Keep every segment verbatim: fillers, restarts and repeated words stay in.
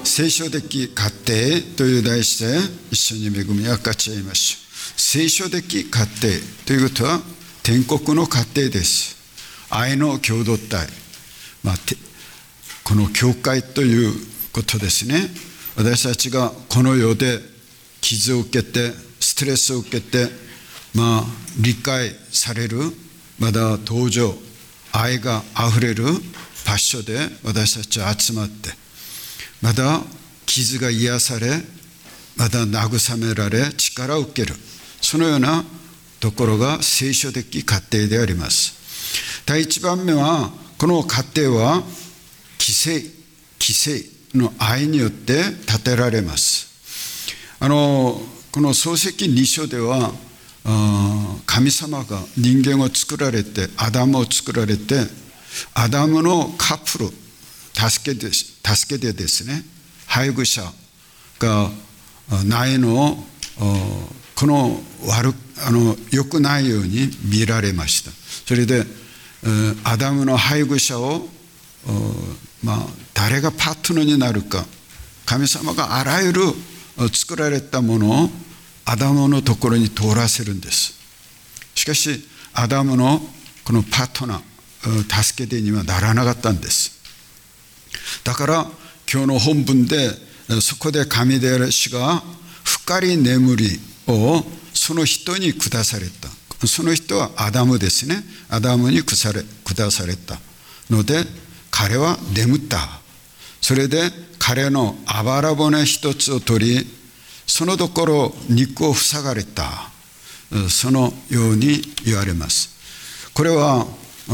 聖書的家庭という題して一緒に恵み分かち合いましょう。聖書的家庭ということは天国の家庭です。愛の共同体、まあ、この教会ということですね。私たちがこの世で傷を受けてストレスを受けて、まあ、理解される、まだ登場愛があふれる場所で私たちは集まって、まだ傷が癒され、まだ慰められ力を受ける、そのようなところが聖書的家庭であります。第一番目は、この家庭は既成既成の愛によって建てられます。あのこの創世記に章では、神様が人間を作られて、アダムを作られて、アダムのカップル助けで助けてですね、配偶者がないのをこの悪あの良くないように見られました。それでアダムの配偶者を、まあ、誰がパートナーになるか、神様があらゆる作られたものをアダムのところに通らせるんです。しかしアダムのこのパートナー、助け手にはならなかったんです。だから今日の本文で、そこで神である主が深い眠りをその人に下された。その人はアダムですね。アダムに下されたので、彼は眠った。それで彼のあばら骨一つを取り、そのところ肉を塞がれた。そのように言われます。これは、うん、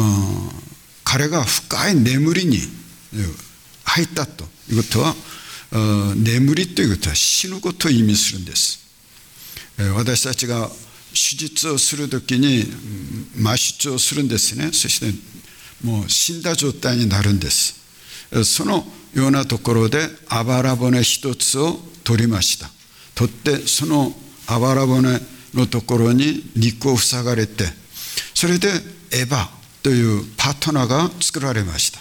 彼が深い眠りに入ったということは、眠りということは死ぬことを意味するんです。私たちが手術をするときに麻酔をするんですね。そしてもう死んだ状態になるんです。そのようなところであばら骨一つを取りました。取って、そのあばら骨のところに肉を塞がれて、それでエヴァというパートナーが作られました。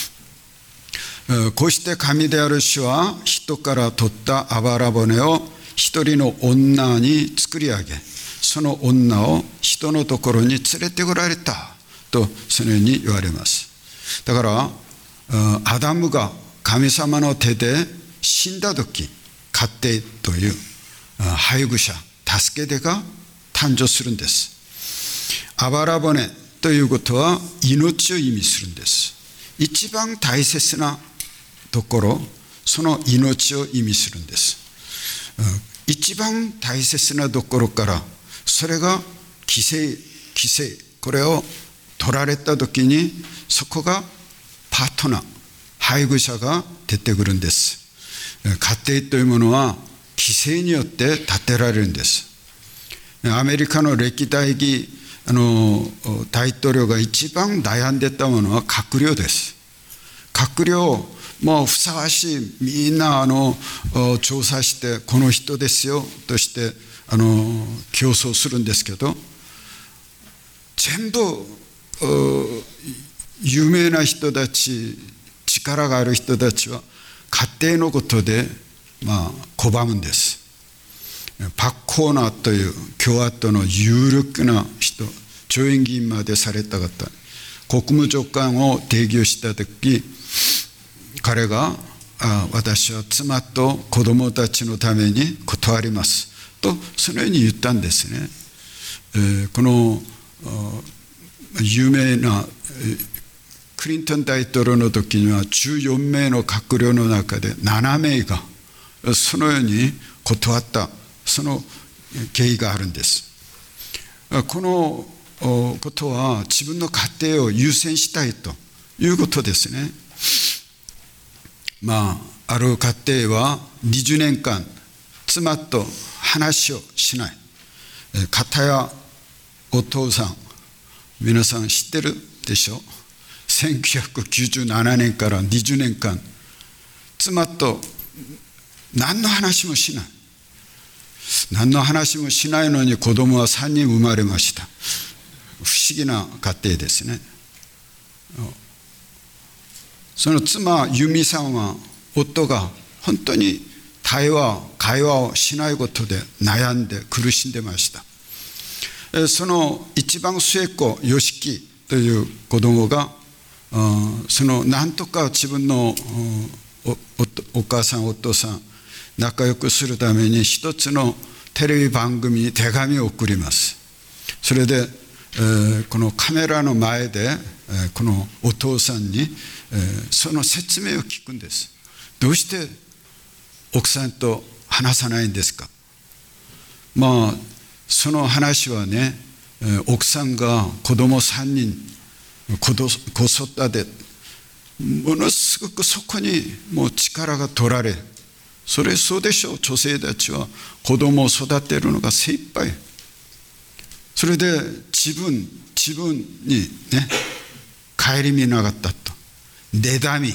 こうして神である主は人から取ったあばら骨を一人の女に作り上げ、その女を人のところに連れてこられたと、そのように言われます。だからアダムが神様の手で死んだ時、家庭という配偶者、助け手が誕生するんです。あばら骨ということは命を意味するんです。一番大切なところ、その命を意味するんです。一番大切なところから、それが既成既成、これを取られた時に、そこがパートナー、配偶者が出てくるんです。家庭というものは既成によって建てられるんです。アメリカの歴代議あの大統領が一番悩んでたものは閣僚です。閣僚もうふさわしい、みんなあの調査して、この人ですよとしてあの競争するんですけど、全部有名な人たち、力がある人たちは家庭のことで、まあ、拒むんです。パッコーナーという共和党の有力な人、上院議員までされた方、国務長官を提供したとき、彼があ私は妻と子供たちのために断りますと、そのように言ったんですね。えー、この有名なクリントン大統領の時にはじゅうよんめいの閣僚の中でななめいがそのように断った、その経緯があるんです。このことは自分の家庭を優先したいということですね。まあ、ある家庭はにじゅうねんかん妻と話をしない。かたやお父さん、皆さん知ってるでしょ。せんきゅうひゃくきゅうじゅうななねんからにじゅうねんかん妻と何の話もしない。何の話もしないのに子供はさんにん生まれました。不思議な家庭ですね。その妻ユミさんは夫が本当に対話会話をしないことで悩んで苦しんでました。その一番末っ子ヨシキという子供がそのなんとか自分の お, お, お母さんお父さん仲良くするために一つのテレビ番組に手紙を送ります。それで、えー、このカメラの前で、えー、このお父さんに、えー、その説明を聞くんです。どうして奥さんと話さないんですか。まあその話はね、えー、奥さんが子供さんにん子育てものすごくそこにもう力が取られ、それそうでしょう。女性たちは子供を育てるのが精一杯。それで自分自分にね顧みなかったと、妬み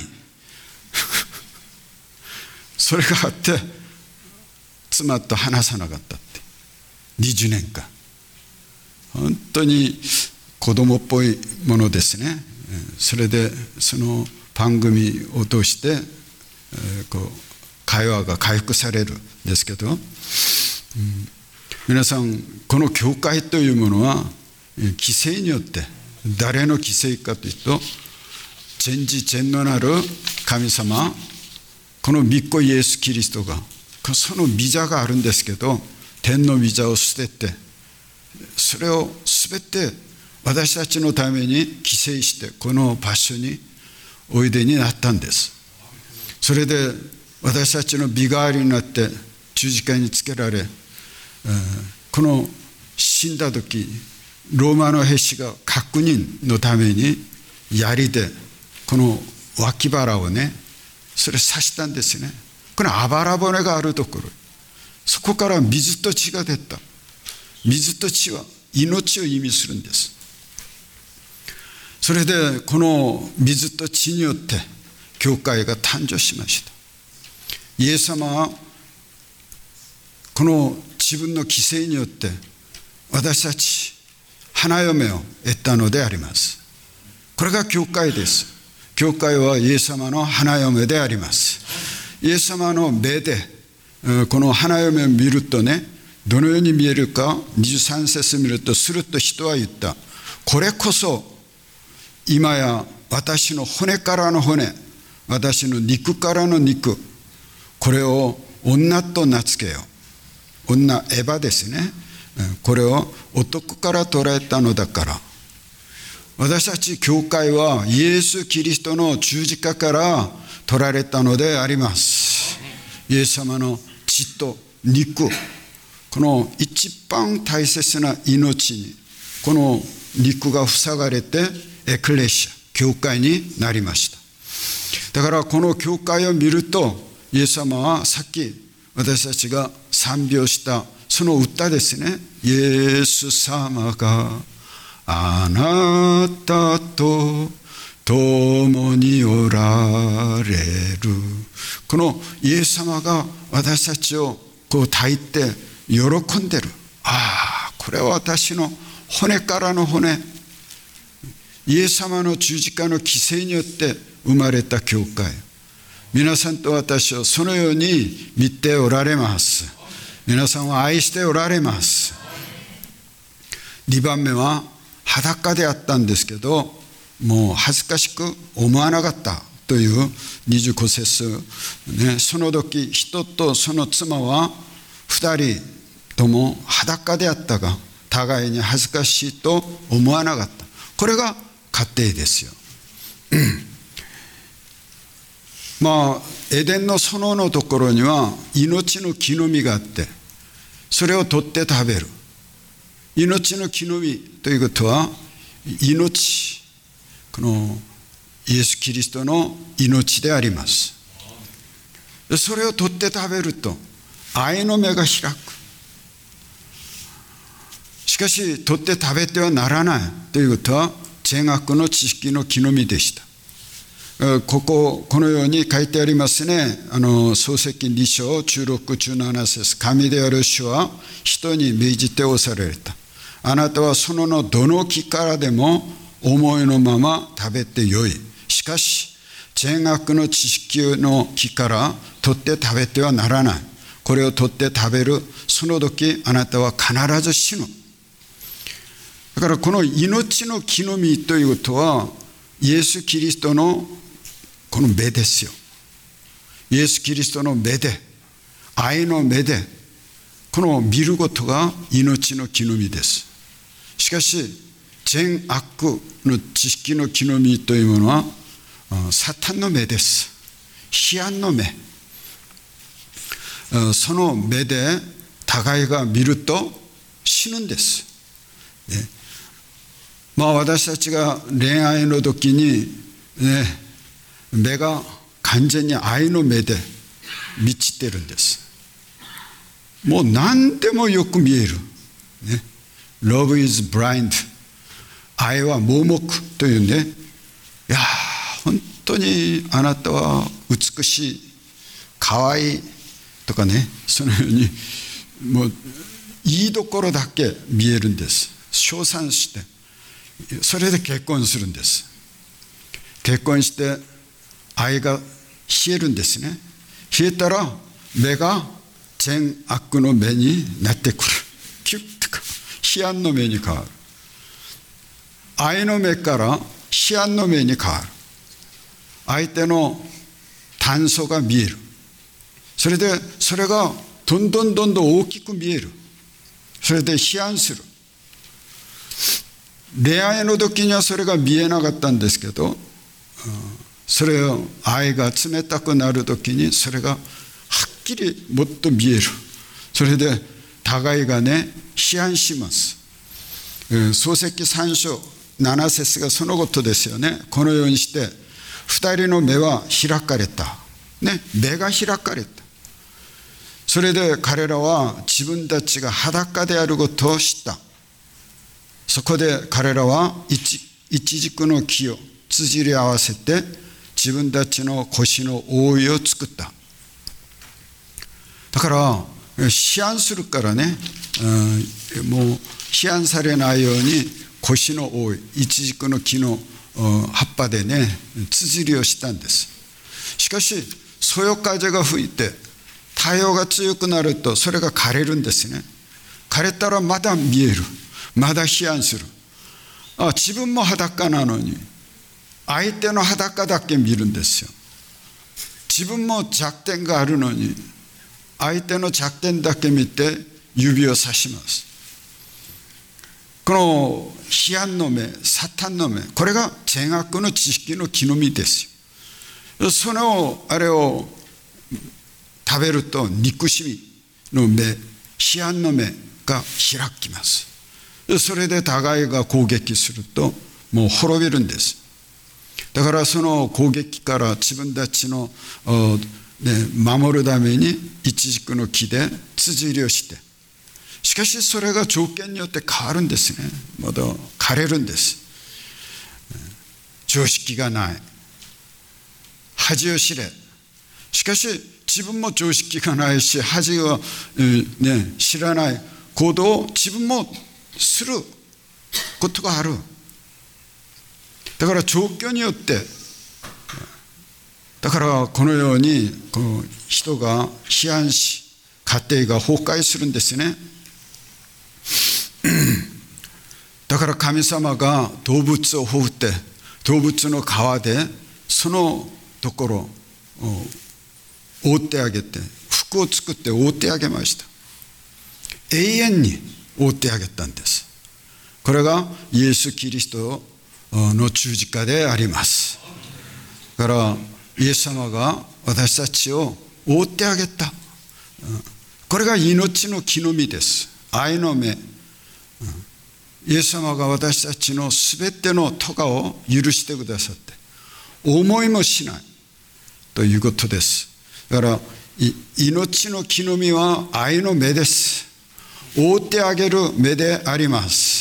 それがあって妻と話さなかったってにじゅうねんかん。本当に子供っぽいものですね。それでその番組を通して、えー、こう会話が回復されるんですけど、うん、皆さんこの教会というものは犠牲によって、誰の犠牲かというと全知全能なる神様、この御子イエス・キリストがその御座があるんですけど、天の御座を捨ててそれを全て私たちのために犠牲してこの場所においでになったんです。それで私たちの身代わりになって十字架につけられ、この死んだ時ローマの兵士が確認のために槍でこの脇腹をねそれ刺したんですね。これあばら骨があるところ、そこから水と血が出た。水と血は命を意味するんです。それでこの水と血によって教会が誕生しました。イエス様はこの自分の犠牲によって私たち花嫁を得たのであります。これが教会です。教会はイエス様の花嫁であります。イエス様の目でこの花嫁を見るとね、どのように見えるか、にじゅうさん節見ると、すると人は言った。これこそ今や私の骨からの骨、私の肉からの肉、これを女と名付けよう。女、エヴァですね。これを男から捉えたのだから。私たち教会はイエス・キリストの十字架から取られたのであります。イエス様の血と肉、この一番大切な命にこの肉が塞がれてエクレシア、教会になりました。だからこの教会を見ると、イエス様はさっき私たちが賛美をしたその歌ですね。イエス様があなたと共におられる。このイエス様が私たちをこう抱いて喜んでる。ああ、これは私の骨からの骨。イエス様の十字架の犠牲によって生まれた教会。皆さんと私をそのように見ておられます。皆さんを愛しておられます。にばんめは裸であったんですけど、もう恥ずかしく思わなかったというにじゅうご節、ね、その時人とその妻は二人とも裸であったが互いに恥ずかしいと思わなかった。これが家庭ですよ。まあエデンの園のところには命の木の実があって、それを取って食べる。命の木の実ということは命、このイエス・キリストの命であります。それを取って食べると愛の目が開く。しかし取って食べてはならないということは善悪の知識の木の実でした。こここのように書いてありますね。あの創世記に章じゅうろく、じゅうなな節、神である主は人に命じておされた。あなたはそののどの木からでも思いのまま食べてよい。しかし善悪の知識の木から取って食べてはならない。これを取って食べるその時、あなたは必ず死ぬ。だからこの命の木の実ということは、イエス・キリストのこの目ですよ。イエス・キリストの目で、愛の目で、この見ることが命の木の実です。しかし、善悪の知識の木の実というものは、サタンの目です。批判の目。その目で互いが見ると死ぬんです。ね、まあ私たちが恋愛の時に、ね、目が完全に愛の目で満ちてるんです。もう何でもよく見える。ね、Love is blind。愛は盲目というね。いや本当にあなたは美しい、可愛いとかね、そのようにもういいところだけ見えるんです。称賛して、それで結婚するんです。結婚して愛が冷えるんですね。冷えたら目が善悪の目になってくる。キュッとか批判の目に変わる。愛の目から批判の目に変わる。相手の短所が見える。それでそれがどんどんどんどん大きく見える。それで批判する。恋愛の時にはそれが見えなかったんですけど、それを愛が冷たくなる時にそれがはっきりもっと見える。それで互いがね批判します。創世記さん章なな節がそのことですよね。このようにして二人の目は開かれた、ね、目が開かれた。それで彼らは自分たちが裸であることを知った。そこで彼らは一軸の木を綴り合わせて自分たちの腰の覆いを作った。だから批判するからね、うん、もう批判されないように腰の覆い、一軸の木の葉っぱでね綴りをしたんです。しかしそよ風が吹いて太陽が強くなるとそれが枯れるんですね。枯れたらまだ見える。まだ批判する。あ、自分も裸なのに相手の裸だけ見るんですよ。自分も弱点があるのに相手の弱点だけ見て指をさします。この批判の目、サタンの目、これが善悪の知識の木の実ですよ。そのあれを食べると憎しみの目、批判の目が開きます。それで互いが攻撃するともう滅びるんです。だからその攻撃から自分たちの、ね、守るために一軸の木で綴りをして、しかしそれが条件によって変わるんですね。まだ枯れるんです。常識がない。恥を知れ。しかし自分も常識がないし恥を、ね、知らない行動を自分もすることがある。だから状況によって、だからこのようにこの人が批判し家庭が崩壊するんですね。だから神様が動物を放って動物の皮でそのところを覆ってあげて、服を作って覆ってあげました。永遠に覆ってあげたんです。これがイエス・キリストの十字架であります。だからイエス様が私たちを覆ってあげた。これが命の木の実です。愛の目。イエス様が私たちのすべての咎を許してくださって思いもしないということです。だから命の木の実は愛の目です。覆ってあげる目であります。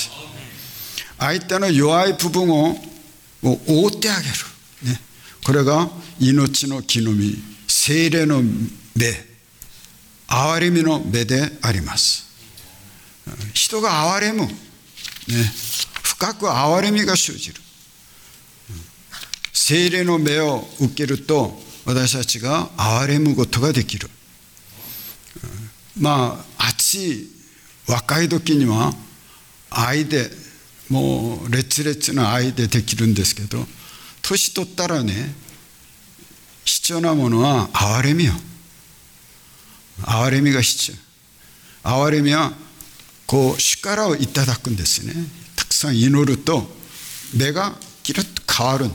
相手の弱い部分を覆ってあげる、ね、これが命の木の実、聖霊の目、憐れみの目であります。人が憐れむ、ね、深く憐れみが生じる。 聖霊の目を受けると私たちが憐れむことができる。まあ熱い若い時には愛でもう烈烈な愛でできるんですけど、年取ったらね、必要なものは憐れみよ。憐れみが必要。憐れみはこう主からをいただくんですね。たくさん祈ると目がキラッと変わる。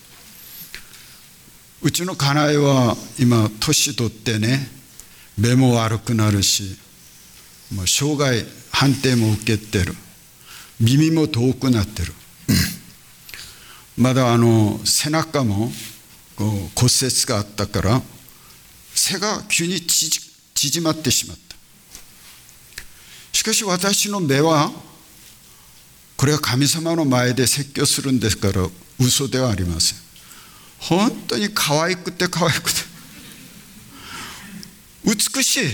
うちの家内は今年取ってね、目も悪くなるし、もう生涯判定も受けてる。耳も遠くなってる。まだあの背中もこう骨折があったから背が急に縮まってしまった。しかし私の目は、これは神様の前で説教するんですから嘘ではありません。本当に可愛くて可愛くて美しい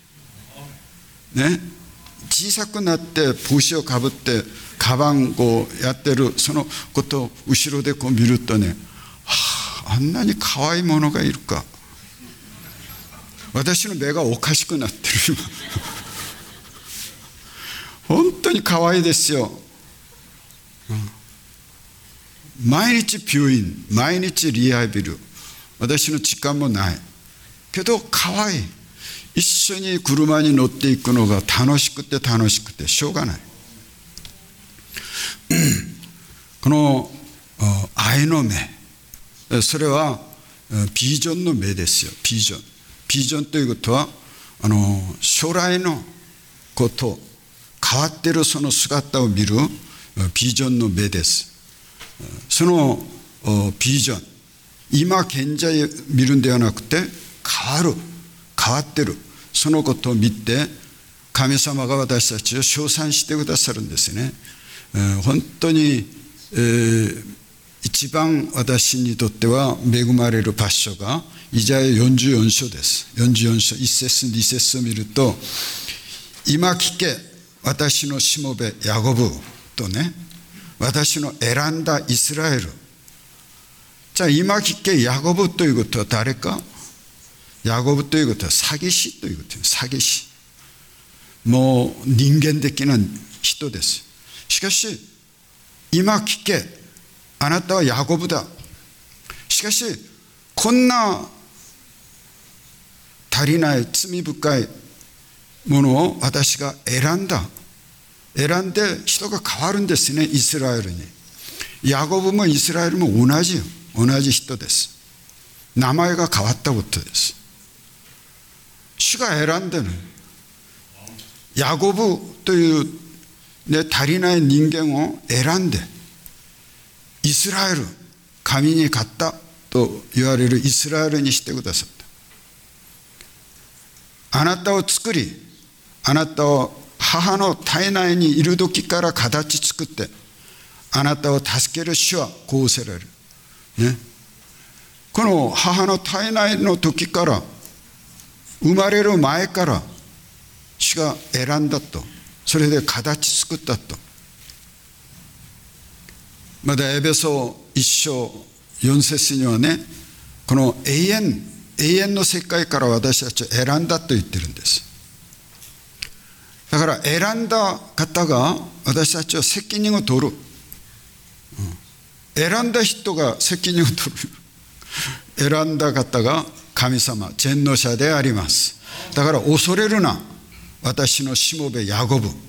ね。小さくなって帽子をかぶってカバンをやってるそのことを後ろでこう見るとね、はあ、あんなに可愛いものがいるか。私の目がおかしくなってる本当に可愛いですよ、うん、毎日病院、毎日リハビリ、私の時間もないけど可愛い。一緒に車に乗っていくのが楽しくて楽しくてしょうがない。この愛の目、それはビジョンの目ですよ。ビジョン。ビジョンということはあの将来のこと、変わっているその姿を見るビジョンの目です。そのビジョン、今現在見るんではなくて変わる、変わってる、そのことを見て神様が私たちを称賛してくださるんですね。えー、本当に、えー、一番私にとっては恵まれる場所がイザヤよんじゅうよん章です。よんじゅうよん章いち節に節を見ると、今聞け私のしもべヤコブとね、私の選んだイスラエル。じゃあ今聞けヤコブということは誰か。ヤコブということは詐欺師ということです。詐欺師、もう人間的な人です。しかし今聞け、あなたはヤコブだ。しかしこんな足りない罪深いものを私が選んだ。選んで人が変わるんですね、イスラエルに。ヤコブもイスラエルも同じよ、同じ人です。名前が変わったことです。主が選んでるヤコブという、ね、足りない人間を選んで、イスラエル、神に勝ったと言われるイスラエルにしてくださった。あなたを作り、あなたを母の体内にいる時から形作って、あなたを助ける主はこうおせられる、ね、この母の体内の時から、生まれる前から主が選んだと、それで形作ったと。まだエペソいっ章よん節にはね、この永遠永遠の世界から私たちを選んだと言ってるんです。だから選んだ方が私たちは責任を取る、うん、選んだ人が責任を取る選んだ方が神様、全能者であります。だから恐れるな、私のしもべヤコブ。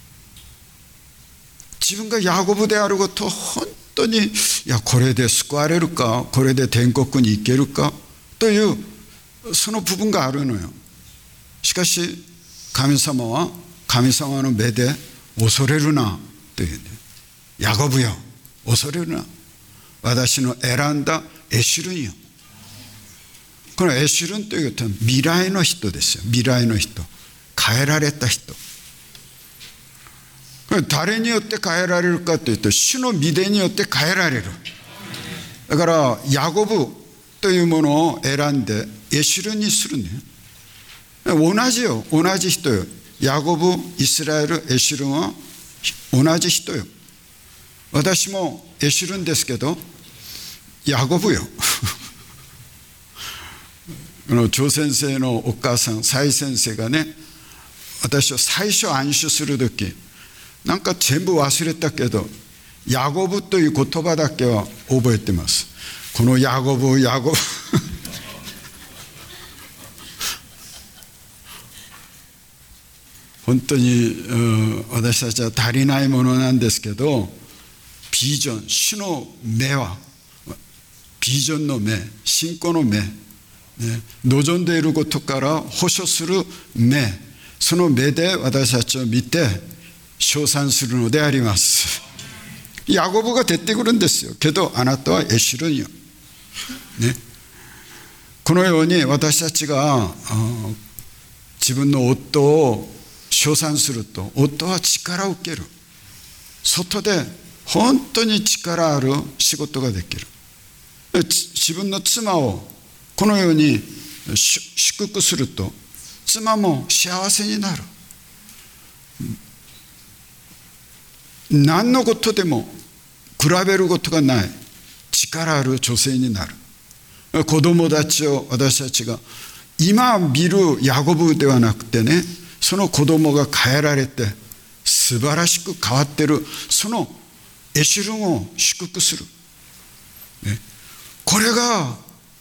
自分がヤコブであることを本当に、いやこれで救われるか、これで天国に行けるかというその部分があるのよ。しかし神様は神様の目で恐れるなという、ね、ヤコブよ恐れるな、私の選んだエシュルンよ。このエシュルンというと未来の人ですよ。未来の人、変えられた人。これ誰によって変えられるかというと、主の御手によって変えられる。だからヤコブというものを選んでエシュルンにするんだよ。同じよ、同じ人よ。ヤコブ、イスラエル、エシュルンは同じ人よ。私もエシュルンですけど、 ヤコブよ。この張先生のお母さん、蔡先生がね、私は最初安守するとき、なんか全部忘れたけど、ヤコブという言葉だけは覚えてます。このヤコブ、ヤコブ。本当に私たちは足りないものなんですけど、ビジョン、主の目は、ビジョンの目、信仰の目、ね、望んでいることから保証する目、その目で私たちを見て称賛するのであります。ヤコブが出てくるんですよ。けどあなたはエシュルンよ、ね、このように私たちが自分の夫を称賛すると、夫は力を受ける。外で本当に力ある仕事ができる。自分の妻をこのように祝福すると、妻も幸せになる。何のことでも比べることがない力ある女性になる。子供たちを私たちが今見るヤコブではなくてね、その子供が変えられて素晴らしく変わっている、そのエシュルンを祝福する、ね、これが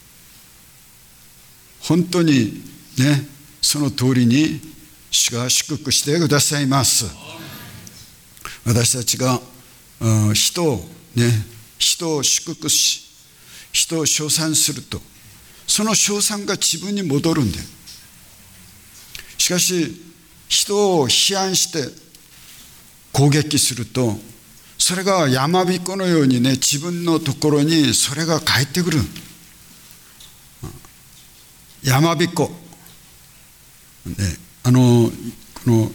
本当にね、その通りに主が祝福してくださいます。私たちが人をね、人を祝福し、人を称賛すると、その称賛が自分に戻るんだよ。しかし人を批判して攻撃すると、それが山彦のようにね、自分のところにそれが返ってくる。山彦、ね、あのこの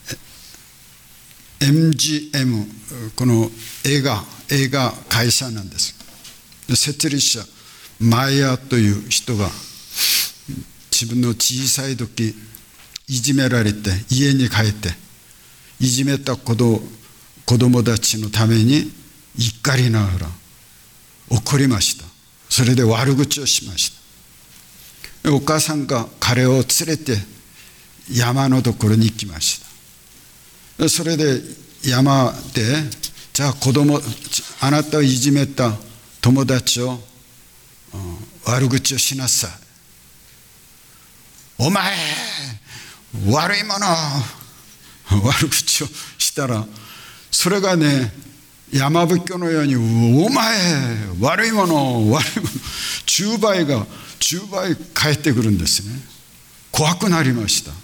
エムジーエム、 この映画映画会社なんです。設立者マイヤーという人が自分の小さい時いじめられて家に帰っていじめた子供子供たちのために怒りながら怒りました。それで悪口をしました。お母さんが彼を連れて山のところに行きました。それで山で、じゃあ子供、あなたをいじめた友達を悪口をしなさい。お前悪いもの、悪口をしたら、それがね、山吹のように、お前悪いもの、悪いもの、じゅうばいがじゅうばい返ってくるんですね。怖くなりました。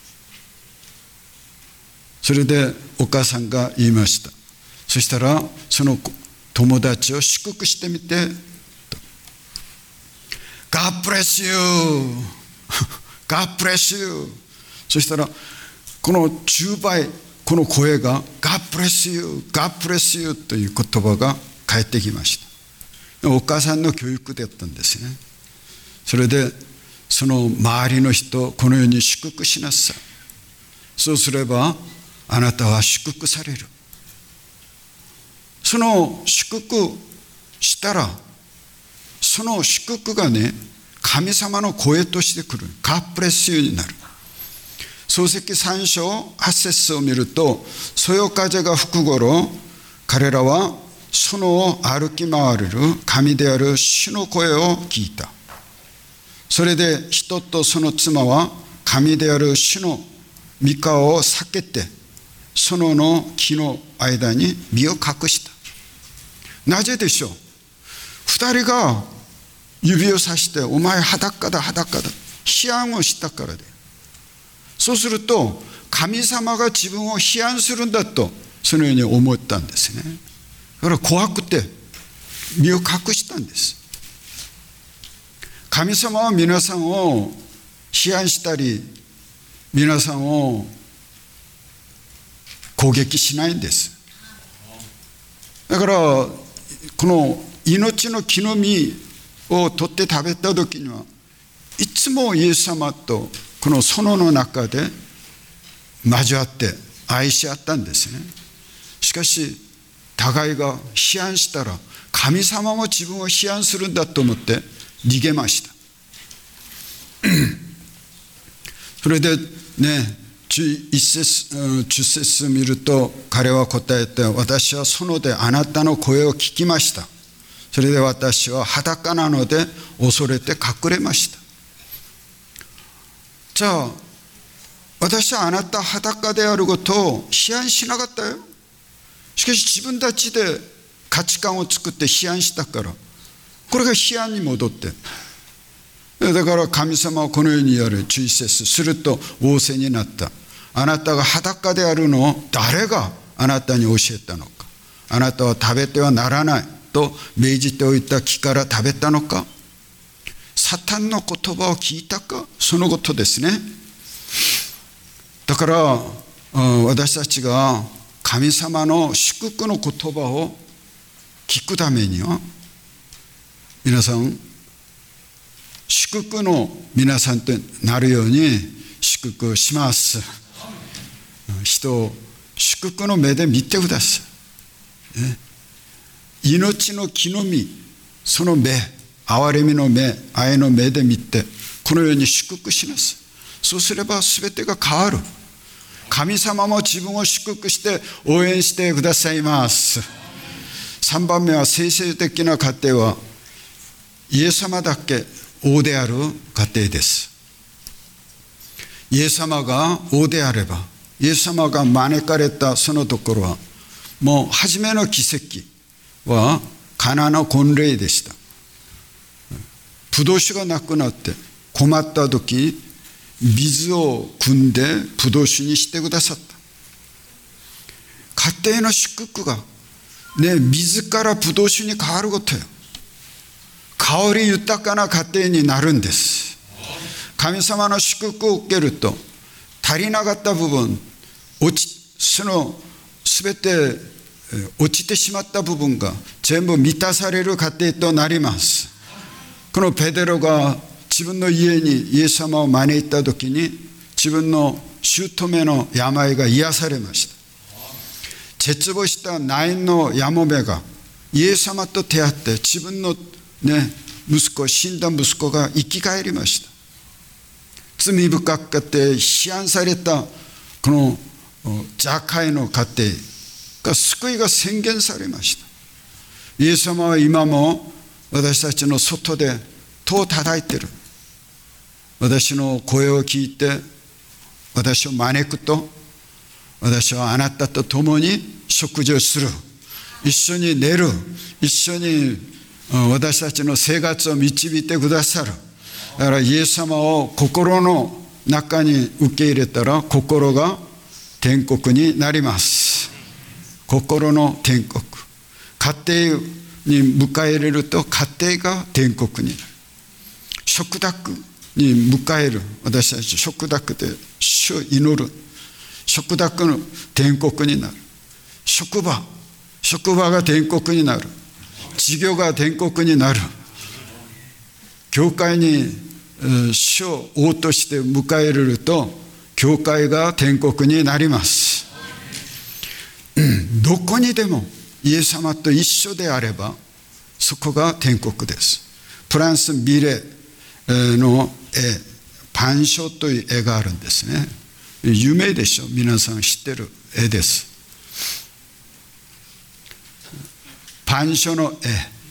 それでお母さんが言いました。そしたらその友達を祝福してみて、God bless you God bless you。 そしたらこのじゅうばい、この声が God bless you God bless you という言葉が返ってきました。お母さんの教育だったんですね。それでその周りの人をこのように祝福しなさい。そうすればあなたは祝福される。その祝福したら、その祝福がね、神様の声としてくる。God bless youになる。創世記さん章はち節を見ると、そよ風が吹く頃、彼らは園を歩き回れる神である主の声を聞いた。それで人とその妻は神である主の御顔を避けて園の木の間に身を隠した。なぜでしょう。二人が指をさしてお前裸だ裸だ批判をしたからで。そうすると神様が自分を批判するんだとそのように思ったんですね。だから怖くて身を隠したんです。神様は皆さんを批判したり皆さんを攻撃しないんです。だからこの命の木の実を取って食べた時にはいつもイエス様とこの園の中で交わって愛し合ったんですね。しかし互いが批判したら神様も自分を批判するんだと思って逃げました。それでね、じゅういち節、じゅっ節見ると彼は答えて、私は園であなたの声を聞きました。それで私は裸なので恐れて隠れました。じゃあ私はあなた裸であることを批判しなかったよ。しかし自分たちで価値観を作って批判したから、これが批判に戻って、だから神様はこのように言われる。じゅういち節、すると仰せになった。あなたが裸であるのを誰があなたに教えたのか。あなたは食べてはならないと命じておいた木から食べたのか。サタンの言葉を聞いたか。そのことですね。だから私たちが神様の祝福の言葉を聞くためには、皆さん祝福の皆さんとなるように祝福します。人を祝福の目で見てください、ね、命の木の実、その目、憐れみの目、愛の目で見てこのように祝福します。そうすれば全てが変わる。神様も自分を祝福して応援してくださいます。さんばんめは聖書的な家庭はイエス様だけ王である家庭です。イエス様が王であれば、イエス様が招かれたそのところは、もう初めの奇跡はカナの婚礼でした。ブドウ酒がなくなって困った時、水を汲んでブドウ酒にしてくださった。家庭の祝福がね、水からブドウ酒に変わることよ。香り豊かな家庭になるんです。神様の祝福を受けると、足りなかった部分、落ちその全て落ちてしまった部分が全部満たされる家庭となります。このペテロが自分の家にイエス様を招いた時に、自分の姑の病が癒されました。絶望したナインのやもめがイエス様と出会って、自分のね、息子、死んだ息子が生き返りました。罪深くて批判されたこのザカイの家庭が救いが宣言されました。イエス様は今も私たちの外で戸を叩いている。私の声を聞いて私を招くと、私はあなたと共に食事をする、一緒に寝る、一緒に私たちの生活を導いてくださる。だからイエス様を心の中に受け入れたら、心が天国になります。心の天国。家庭に迎え入れると家庭が天国になる。食卓に迎える、私たち食卓で主を祈る。食卓の天国になる。職場、職場が天国になる。事業が天国になる。教会に主を王として迎え入れると、教会が天国になります。どこにでもイエス様と一緒であれば、そこが天国です。フランス・ミレの絵、パンショという絵があるんですね。有名でしょ、皆さん知ってる絵です。パンショの絵。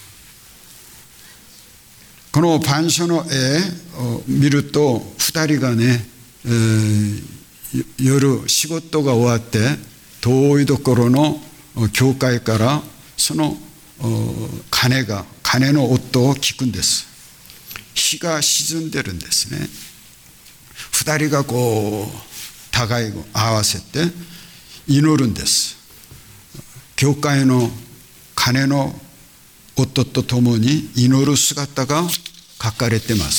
このパンショの絵を見ると、ふたりがね、えー、夜仕事が終わって遠いところの教会からその鐘が鐘の音を聞くんです。日が沈んでるんですね。ふたりがこう互いを合わせて祈るんです。教会の鐘の音とともに祈る姿が書かれています。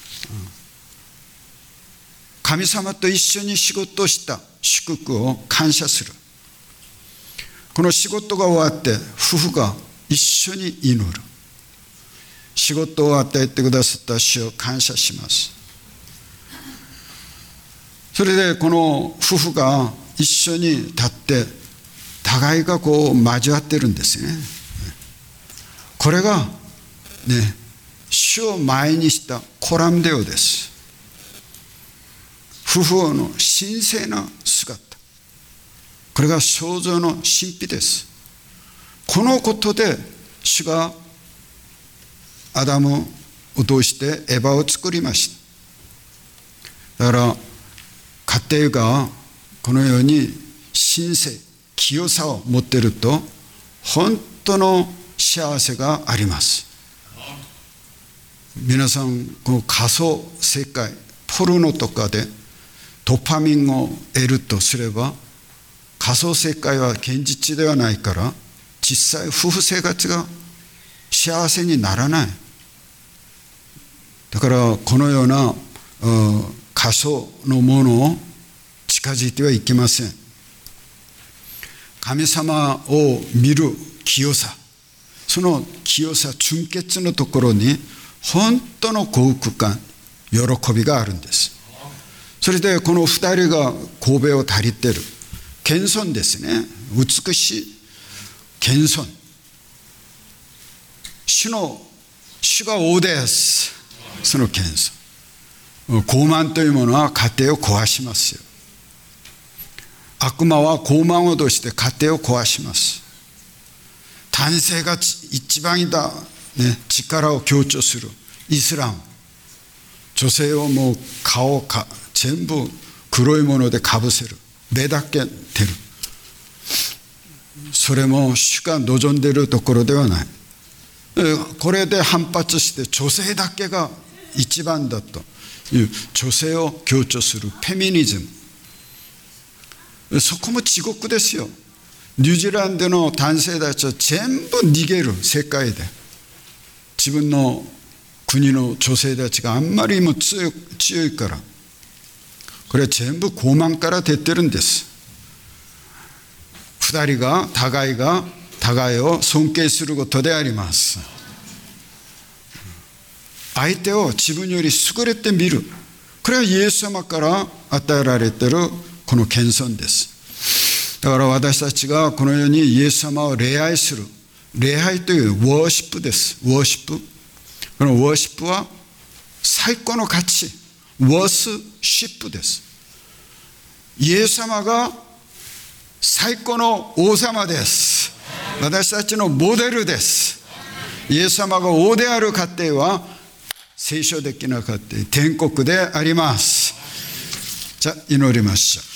神様と一緒に仕事をした祝福を感謝する。この仕事が終わって夫婦が一緒に祈る。仕事を与えてくださった主を感謝します。それでこの夫婦が一緒に立って互いがこう交わってるんですね。これがね、主を前にしたコラムデオです。不法の神聖な姿、これが創造の神秘です。このことで主がアダムを通してエヴァを作りました。だから家庭がこのように神聖、清さを持っていると本当の幸せがあります。皆さん、この仮想世界、ポルノとかでドパミンを得るとすれば、仮想世界は現実ではないから、実際夫婦生活が幸せにならない。だからこのような仮想のものを近づいてはいけません。神様を見る清さ、その清さ、純潔のところに本当の幸福感、喜びがあるんです。それでこの二人が神戸を足りている謙遜ですね。美しい謙遜。主の主が王です。その謙遜。傲慢というものは家庭を壊しますよ。悪魔は傲慢を通して家庭を壊します。男性が一番いた、ね、力を強調するイスラム。女性をもう顔か全部黒いものでかぶせる。目だけ出る。それも主が望んでいるところではない。これで反発して女性だけが一番だという女性を強調するフェミニズム。そこも地獄ですよ。ニュージーランドの男性たちは全部逃げる。世界で自分の国の女性たちがあんまりにも強い、強いから、これは全部傲慢から出てるんです。二人が互いが互いを尊敬することであります。相手を自分より優れて見る、これはイエス様から与えられているこの謙遜です。だから私たちがこのようにイエス様を礼拝する、礼拝というウォーシップです。ウォーシップ、このウォーシップは最高の価値、ウォースシップです。イエス様が最高の王様です。私たちのモデルです。イエス様が王である家庭は聖書的な家庭、天国であります。じゃあ祈りましょう。